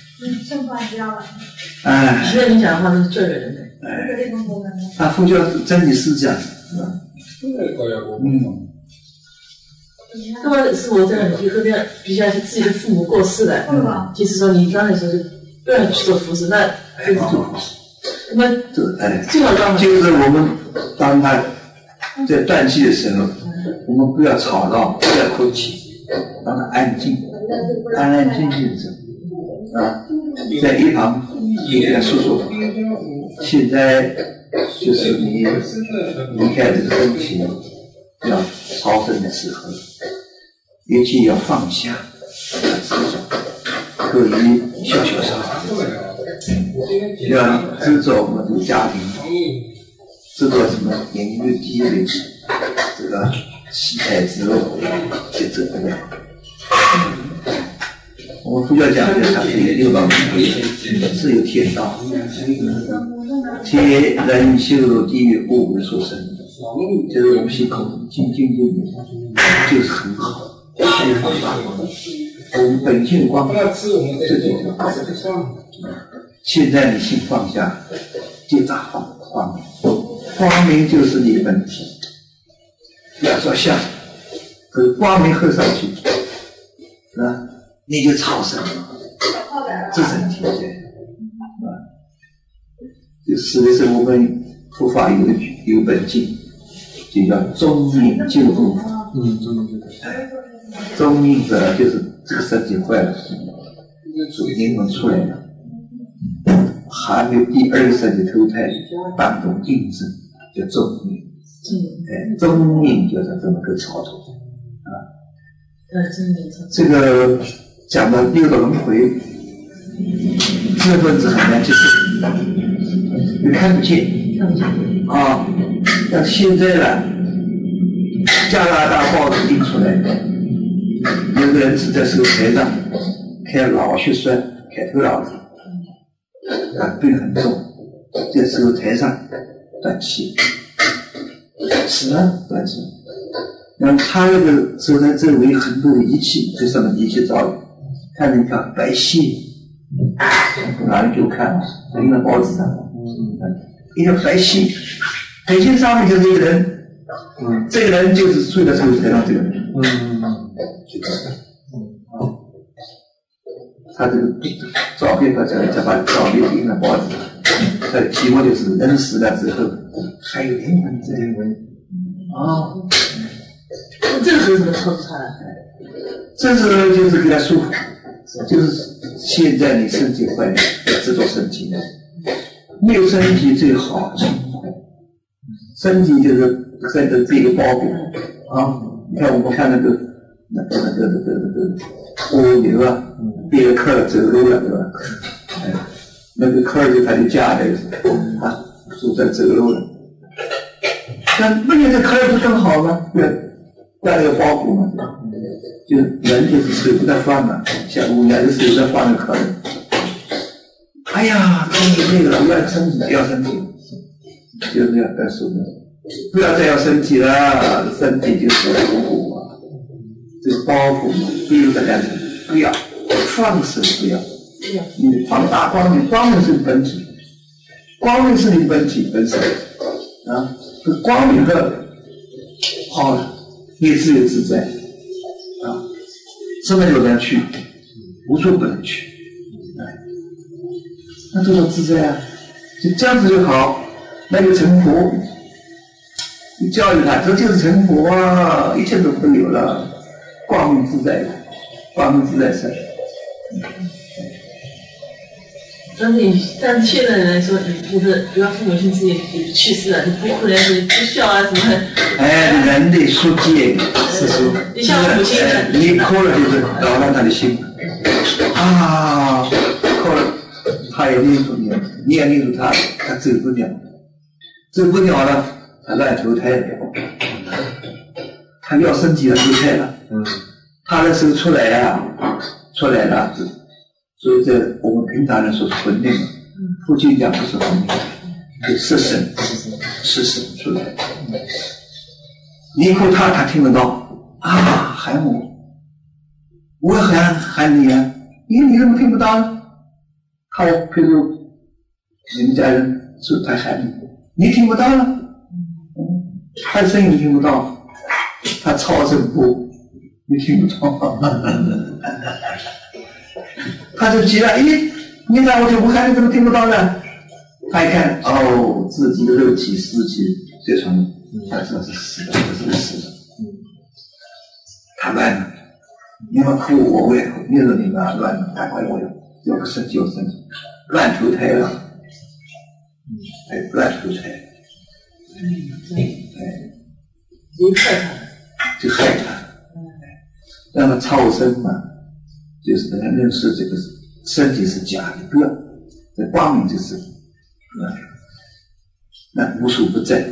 现在你讲的话都是这个人的。 佛教真理是这样，是吧？ 那么是我这样，你和比较是自己的父母过世的，就是说你刚才说是不要去做服饰，那就是做服饰。那么最好让就是我们当他在断气的时候，我们不要吵闹，不要哭泣，让他安静，安安静静的在一旁给他说说。现在就是你离开这个身体要超生的时候，一切要放下，可以笑笑生活，要制作我们这个家庭，制作什么言语积累，这个喜爱之后就这个。我们佛教讲的它是有6道轮回，是有天道，天人修地狱五无所生，就是我们心口静静就是很好，是很大我们本性光明，这就是现在你心放下，就大光明，光明就是你的本体，要说相，和光明合上去，是吧？你就超生了，这是很体现，就是的是我们佛法有本经，就叫中阴救度法。中阴者就是这个身体坏了，灵魂出来了，还没有第2个身体投胎，当中应生叫中阴。中阴就是这么个潮头这个讲到6道轮回，这份子很难接受，你看不见但现在呢，加拿大报纸印出来的，有个人是在手台上开脑血栓，开头脑子，病很重，在手台上断气，死了断气。然后他那个手台周围很多的仪器，这上面仪器照的，看着一条白线，哪里就看，印在报纸上，一条白线，白线上面就是一个人，这个人就是睡在手台上这个人， 他这个照片把再把照片印在报纸上，他的题目就是人死了之后还有灵魂在。 这个是怎么抽出来的？ 这是就是给他说，就是现在你身体坏了，要制作身体的，没有身体最好。身体就是在这一个包裹啊！你看我们看那个蜗牛啊，别个科尔走路了，对吧？那个科尔就他的家的，他住在走路了。那你这科尔不更好吗？带个包裹嘛，就人就是手不在放嘛，像乌鸦的手在放那科尔。哎呀，终于累了，要身体，要身体。就是这样在说的，不要再要身体了，身体就是包袱啊，这个包袱嘛，丢在两层，不要放手，不要，你放大光明，光明是你本体，光明是你本体本身啊，这光明的好了，你自由自在啊，什么有人去，无处不能去，那多少自在啊，就这样子就好。那就成佛，你教育他，这就是成佛啊，一切都不有了，光明自在，光明自在身。 但是现在人来说，你就是比如父母亲自己去世了，你不可能是不孝啊什么的。 哎，人的书记是说， 你像我母亲， 你哭了就是扰乱他的心啊，哭了，他也念住你，你也念住他，他走不了。走不了了，他乱投胎了，他要身体了，投胎了，他的手出来了，所以这我们平常人说是魂灵，父亲讲不是魂灵，是色身出来。你哭他听得到啊，喊我也喊你啊，你怎么听不到呢？他譬如你们家人说他喊你听不到了，他的声音你听不到，他超声波你听不到，他就急了，你让我听，我喊你怎么听不到呢？他一看，自己的肉体尸体最传统，他知道是死的，这是死的，他乱了，你们哭我也哭，你说你们乱了，赶快我要个身体有身体，乱投胎了。乱投胎，就害他，让他超生嘛，就是让他认识这个身体是假的，不要，这光明就是那无所不在，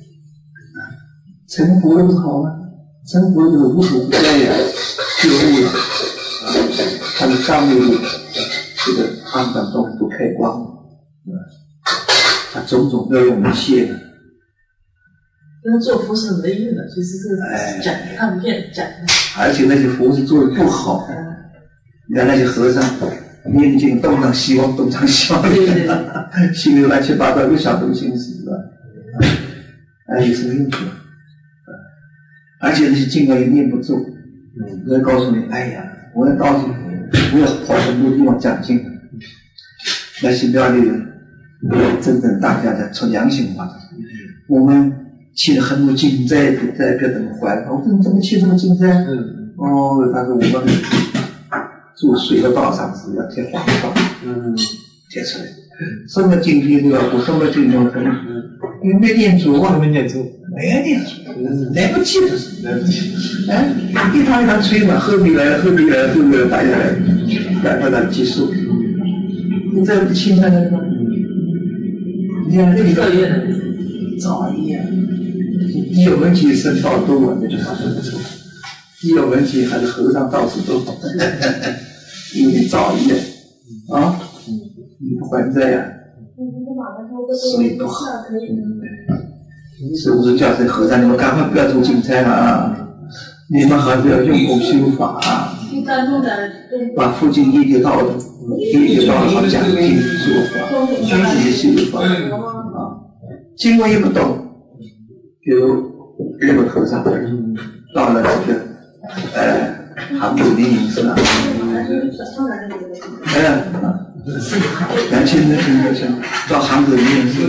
成佛不是好吗？成佛就是无所不在呀，觉悟了，他的上面这个暗当中都开光了，他种种都要用一切的。 那做佛是没用的，其实是假的，看不见假的。 而且那些佛是做的不好，你看那些和尚念经东张西望，心里乱七八糟，又想东心思，是吧？有什么用处？而且那些经文也念不住，我要告诉你，我要告诉你，我要跑很多地方讲经，那些庙里人。真正大家在出良心话，我们起了很多经灾，不怎么还。我说你怎么起这么经灾？他说我们住水的道上是要贴黄道，贴出来。什么经批都要读，什么经要读，因为没念住啊，没念住，来不及的是，来不及。一趟一趟吹嘛，后面来，大家来，赶快来结束。你这不清淡的吗？你看那个造业啊，一有问题生到多啊，一有问题还是和尚道士都懂，因为你造业啊，你不还债呀，所以不好。是不是叫这和尚你们赶快不要做竞猜了啊？你们还是要用功修法啊，把附近一条道的。一道好讲经说法，自己修法啊，经文也不懂。比如日本和尚到了这个杭州灵隐寺啊，年轻人到杭州灵隐寺，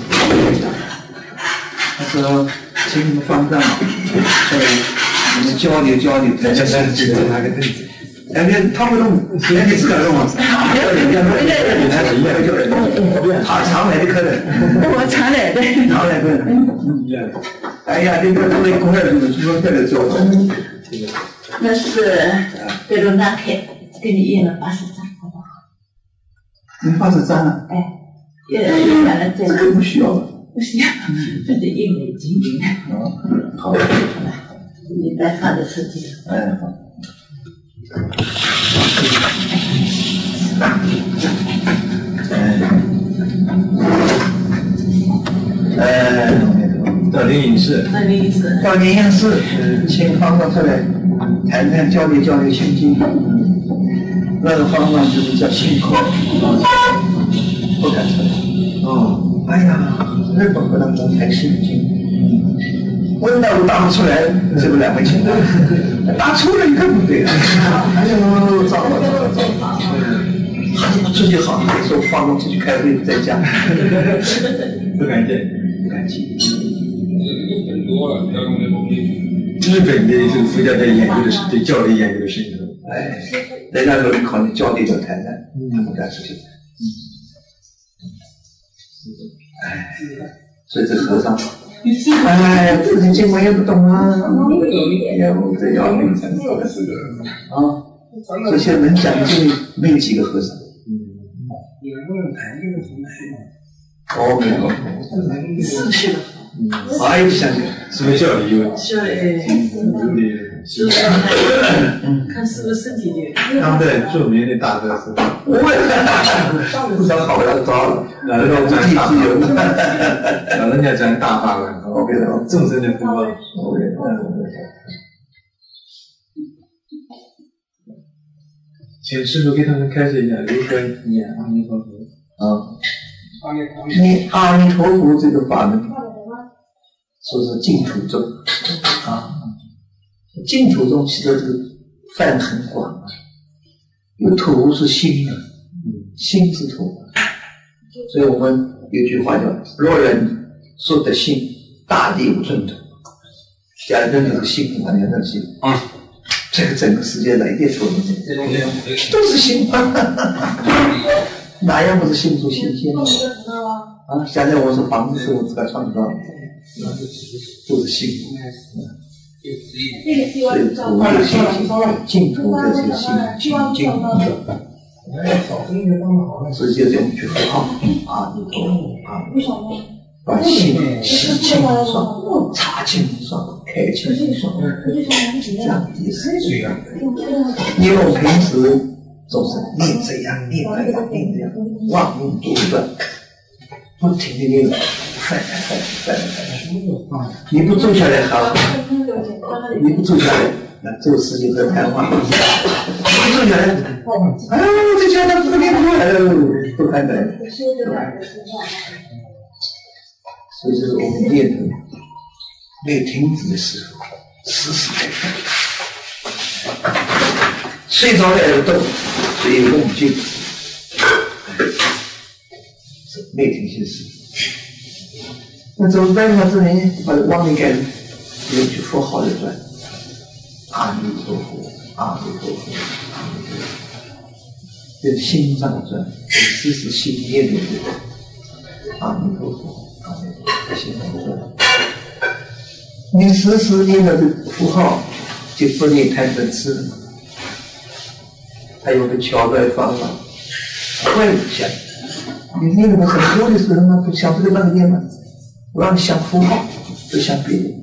他说请你们方丈，你们交流，大家来这个拿个凳子。他不弄，你自个弄啊？他常来的客人， 我常来的。 常来的。哎呀，这个作为公园主说这个做。 那是给罗纳开，给你印了80张，好不好？ 你80张啊？ 哎，印完了再。 这个不需要了。 不需要，这是印美金的。 好。 你白发的设计。 哎，好。到灵隐寺，到灵隐寺，请方丈出来谈谈交流心经。那个方丈就是叫信口，不敢出来。哎呀，日本不能谈心经，问到都答不出来，这个两位请来，答出了一个不对了。哎呦，糟了！自己好，说方丈出去开会在家，不敢见。日本的这个佛教在研究的是对教理研究的深入，人家说考虑教理的太难，不敢出去。所以这和尚，自己经文也不懂啊，这要命啊！这些能讲经的没有几个和尚。没有。 失去了。 哎，想想，什么教理有？ 看是不是身体的。 当代著名的大德是。 不想好要糟了， 老人家讲大法了，众生的福报。请师傅给他们开示一下如何念阿弥陀佛。 念阿弥陀佛这个法门，说是净土宗净土宗其实这个范很广啊，因为土是心啊，心是土，所以我们有句话叫若人说得心，大地无寸土。假如人就是心，完全是心这个整个世界上一点错误都是心哪样不是心出心先现在我是房子是我自个创造的，都是心。所以土有心净土的这个心净直接这样去放阿弥陀佛把心洗清爽、擦清爽、开清爽，这样的是这样的。因为我平时总是念这样念那样念这样，忘用多断，不停的念，翻你不坐下来好，你不坐下来，那做事情和谈话，你坐下来，这家伙不念出来了，不看的。所以就是我们念头没有停止的时候，时时在动，睡着了也动，所以梦境没有停歇时。那怎么办呢？这人把妄念改了，有句佛号的转，阿弥陀佛，阿弥陀佛，阿弥陀佛，这心上转，时时心念的阿弥陀佛。你时时念的这个符号，就不念太本次了。还有个巧妙的方法，换一下。你念的很多的时候呢，不想这个那个念吗？我让你想符号，不想别的。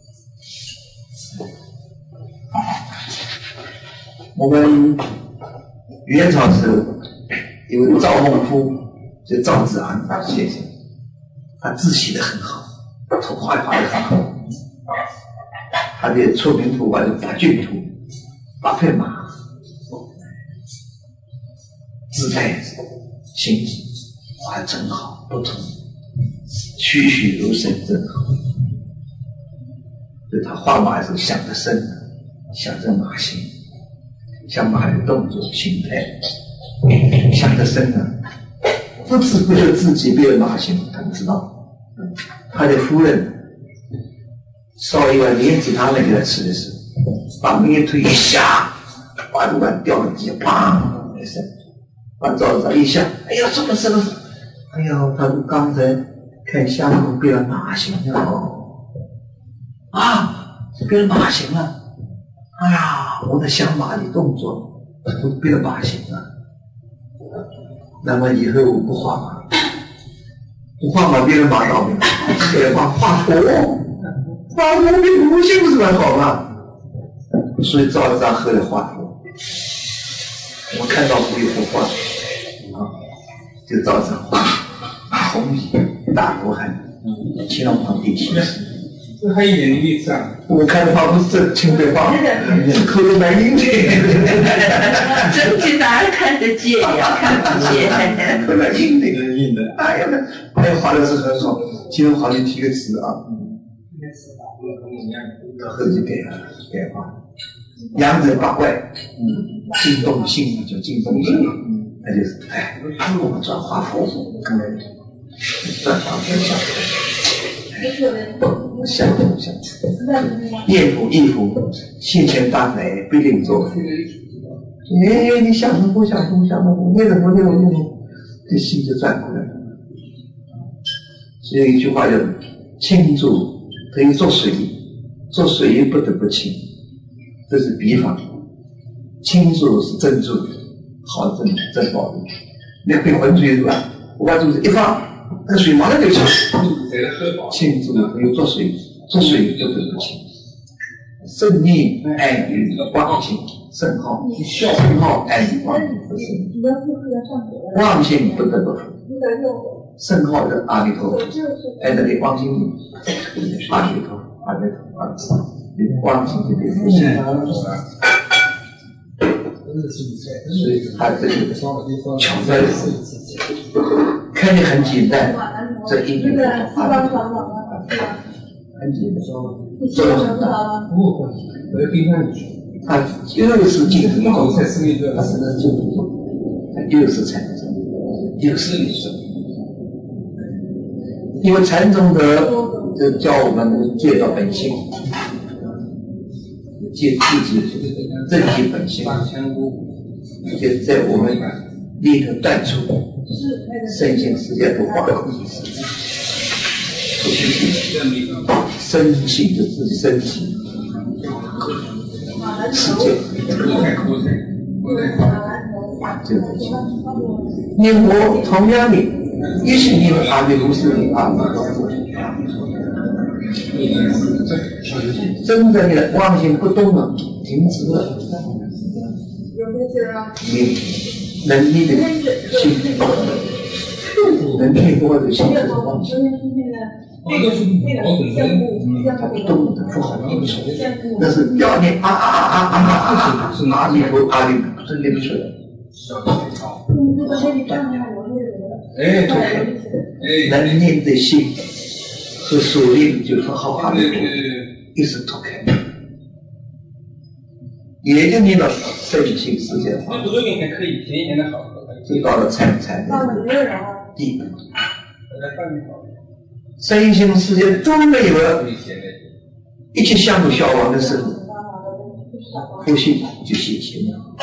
我们元朝时候有个赵孟頫，就赵子昂先生。他字写得很好，图画画得很好。他的出名图画是8骏图、8匹马，字态、形体画得真好，不同，栩栩如生，真好。所以他画马的时候想得深， 想着马行，像马的动作形态，想着身呢，不知不觉自己变马行，他不知道。他的夫人烧一碗莲子汤来给他吃的时候，把门一推一下，把这碗掉到地下，砰一声，把灶子一下，哎呀，怎么事了？哎呀，他们刚才看相公变了马行了，啊，变了马行了。哎呀，我的想马的动作都变了马行了。那么以后我不画马，不画马变成马道了，画佛，画佛变佛性不是蛮好吗？所以照着张后来画佛，我看到过一幅画，就照着画，红衣大罗汉，乾隆皇帝题诗。 这还有一点例子啊！ 我看的话不是这清白画，是口头蛮硬的。 真的哪看得见呀？看不见， 口头硬的，硬的。哎呀，那画的是很好。乾隆皇帝题个词啊，后就改画。阳人八怪，惊动性叫惊动性，那就是我们转化佛，转化佛相念佛忆佛，现前大海必定做。你想什么想什么想什么，念什么念什么，这心就转过来了。所以一句话叫清浊等于做水，做水不得不清，这是比方。清浊是珍珠，好珍宝的。那会浑水是吧？我把珠子一放，那水马上就清。清浊等于做水，做水不得不清。圣念爱语忘性圣号，圣号爱语忘性不生，忘性不得不生。圣号的阿弥陀佛，爱的你忘性阿弥陀佛，阿弥陀佛，你忘性就得不生。所以他这个巧在看起很简单，这一句阿弥陀佛很简单，作用很大。他又是净土宗，他是那净土宗，又是禅宗，又是理宗。因为禅宗的就教我们戒到本性，戒自己正气本性，就在我们力头断除身心世界都化空意识，不去身体的自己身体世界，就是念佛同样的。一起念阿弥陀佛，阿弥陀佛，真正的妄心不动了，停止了，你能力的心，能念佛的心就是妄心，它不动的不好应酬，那是要念阿弥陀阿弥陀，真念不出来。能念的心和所念就是好阿弥陀佛一时脱开，也就念到圣性世界化，就到了禅的地步。圣性世界终没有了，一切相都消亡的时候，佛性就显现了。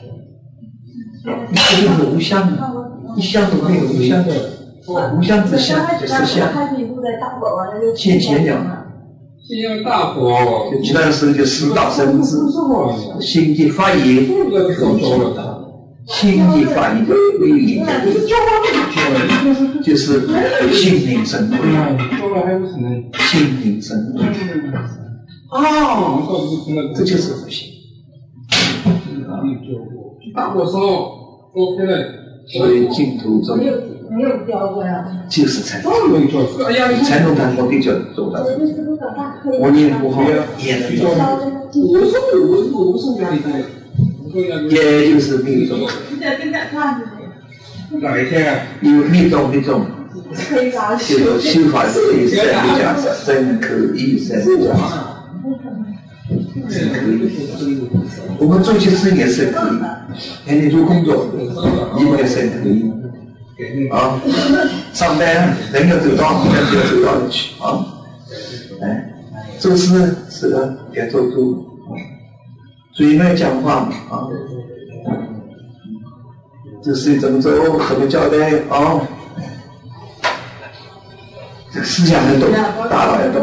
你这就是无相的。一相都没有无相的，无相之相就是相。现前了，就其他时候就四大生智，心地发言可做到，心地发言为理，就是心灵生活，心灵生活。这就是佛性。 大火烧，多开了。 所以净土宗就是禅宗，禅宗它目的叫做到我念佛号也能做到，也就是密宗。 哪一天啊？ 因为密宗就是修法可以三个加深口意三个加是可以。我们做些事也是可以，哎，你做工作，你也是可以。啊，上班人要走到，人就要走到里去啊。哎，做事是的，该做主，嘴来讲话嘛啊。这事怎么做，怎么交代啊？这个思想要动，大脑要动，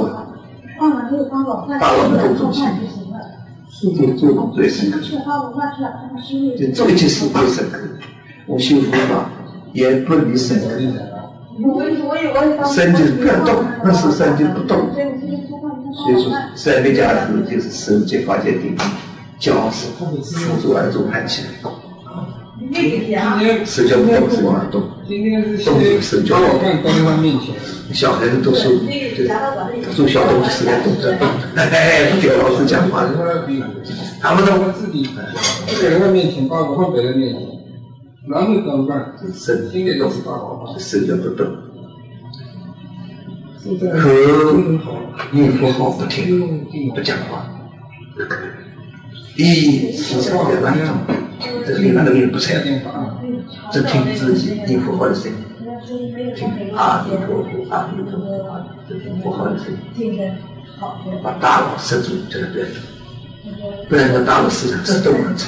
大脑的动作性，做最深刻，就做一件事最深刻。我修佛法也不离深刻，身就是不要动，那是身就不动。所以说，三昧家子就是手结法界定，脚是辅助而动盘起来。手脚不动，手往动，动是手脚往动。小孩子读书，做小东西在动着动的，哎，不听老师讲话的，他们都在人的面前，包括别人面前，然后怎么办？ 身体动，手脚不动。和念佛好不听，不讲话，思想在乱动，这个那个也不睬，只听自己念佛好的声音，听阿弥陀佛，阿弥陀佛，这听佛好的声音，把大脑塞住，叫它不要动，不然这大脑思想自动了，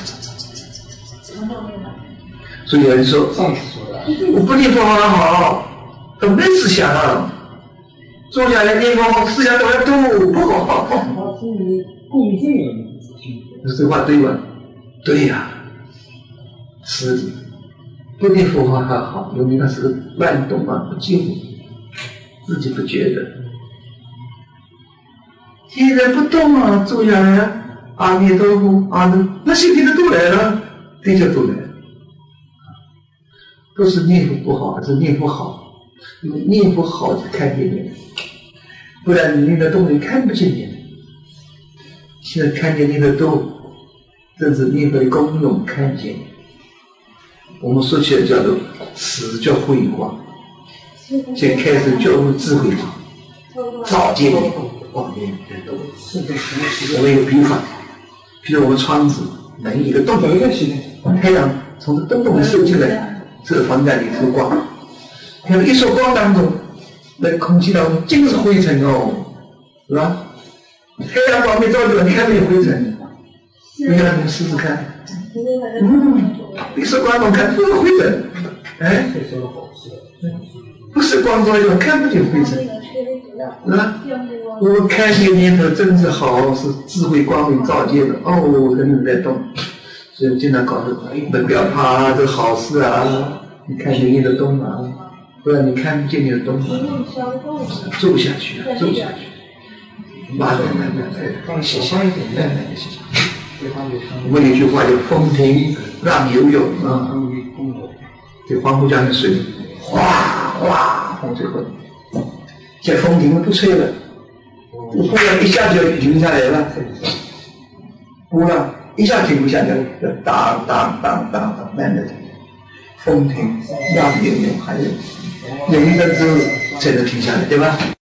所以有人说，我不念佛好，都没思想啊。坐下来念佛，思想都要动，不好。这话对吧？对呀，是的。不念佛还好，因为那是个乱动啊，不进，自己不觉得。现在不动啊，坐下来，阿弥陀佛，阿弥，那心里的都来了，的确都来了。不是念佛不好，而是念佛好。因为念佛好就看见你，不然你念得动，你看不见你。现在看见念得动，这是念佛的功用，看见。我们说起来叫做始觉慧光，先开始觉悟智慧光，照见你光念得动。我们有比方，比如我们窗子门一个洞，太阳从这洞里射进来，这个房间里头光。看一束光当中，那空气当中尽是灰尘哦，是吧？太阳光没照进来，你看没有灰尘？你看你试试看，一束光中看不是灰尘，哎，不是光照进来看不见灰尘，是吧？我看见念头真是好，是智慧光明照见的哦，我跟你在动，所以经常告诉你，不要怕，这好事啊，你看见念头动啊。不然你看不见你的东西，做不下去，做不下去。慢，写下一点，写下。我们有句话叫“风停让游泳”啊，这黄浦江的水哗哗往最后，现在风停了不吹了，忽然一下就停下来了，忽然一下停不下来，要当慢的停。风停让游泳，还有人的之后才能停下来，对吧？